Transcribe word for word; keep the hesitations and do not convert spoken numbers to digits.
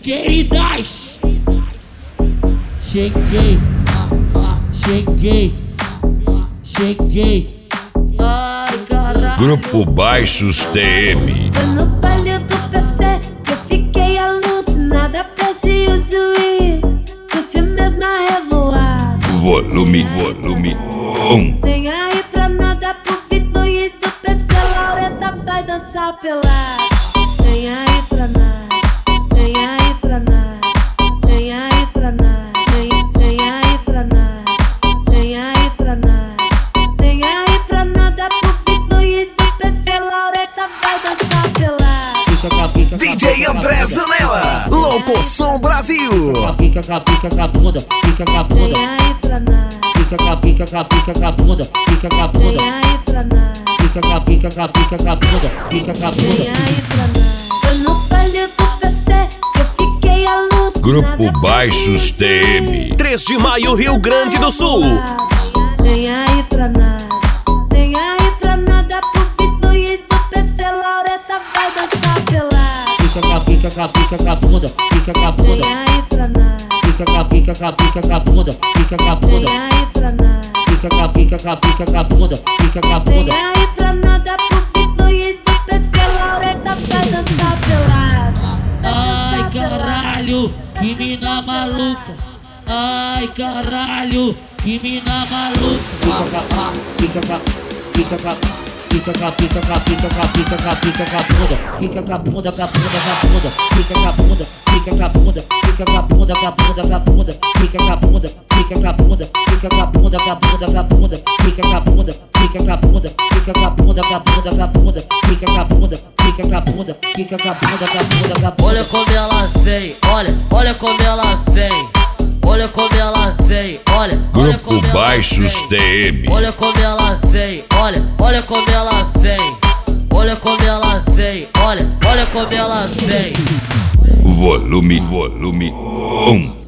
queridas. Cheguei, cheguei, cheguei. Ai, caralho. Grupo Baixos T M. Foi no baile do P C que eu fiquei alucinada, perdi o juízo, curti mesmo a revoada. Volume, volume um. Nem aí pra nada pro Vitor e isso do P C, Laureta vai dançar pelada. Nem aí pra nada, nem aí pra nada, nem aí pra nada, nem, nem aí pra nada, nem aí pra nada, nem aí pra nada pro Vitor e isso do P C, Laureta vai dançar pelada. D J André Zanella, Louco Som Brasil. Pica, pica, pica com a bunda, pica com a bunda. Nem aí pra nada, Pica, pica, pica, pica com a bunda, pica com a bunda. nem aí pra nada, Pica, pica, pica, pica com a bunda, pica com a nem bunda. aí pra nada. Foi no baile do P C que eu fiquei alucinada. Grupo Baixos T M. três de maio, Rio Grande do Sul. Nem aí pra nada, nem aí pra nada pro Vitor e isso do P C, Laureta vai dançar pelada. Pica, pica, pica com a bunda, pica com a bunda. Nem aí pra nada, Pica, pica, pica com a bunda, pica com a bunda. nem aí pra nada, Pica, pica, pica com a bunda, pica com a nem bunda. aí pra nada pro Vitor e isso do P C, Laureta vai dançar pelada. Ai, caralho, que mina maluca. Ai, caralho, que mina maluca. Pica, pica, pica, pica, pica, pica, pica, pica, pica, pica com a bunda, pica com a bunda, com a bunda, com a bunda, pica com a bunda, pica com a bunda, pica com a bunda, com a bunda, com a bunda, pica com a bunda, pica com a bunda, pica com a bunda, com a bunda, com a bunda, pica com a bunda, pica com a bunda, pica com a bunda, com a bunda, com a bunda, pica com a bunda, pica com a bunda, pica com a bunda, com a bunda, com a bunda. Olha como ela vem, olha, olha como ela vem. Olha como ela vem, olha, olha Grupo como ela Baixos T vem. M. Olha como ela vem, olha, olha como ela vem. Olha como ela vem, olha, olha como ela vem. Volume, volume um.